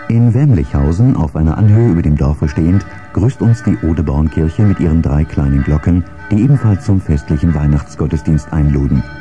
In Wemlichhausen, auf einer Anhöhe über dem Dorfe stehend, grüßt uns die Odebornkirche mit ihren 3 kleinen Glocken, die ebenfalls zum festlichen Weihnachtsgottesdienst einluden.